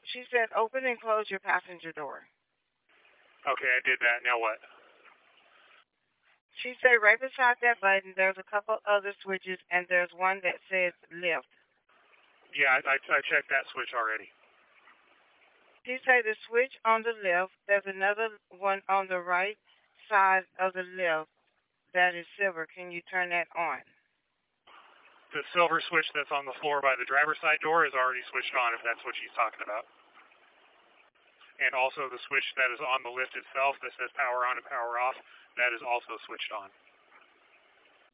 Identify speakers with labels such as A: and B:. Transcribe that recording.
A: She said, open and close your passenger door.
B: Okay, I did that. Now what?
A: She said, right beside that button, there's a couple other switches, and there's one that says lift.
B: Yeah, I checked that switch already.
A: She said, the switch on the left, there's another one on the right side of the lift that is silver. Can you turn that on?
B: The silver switch that's on the floor by the driver's side door is already switched on, if that's what she's talking about. And also the switch that is on the lift itself that says power on and power off, that is also switched on.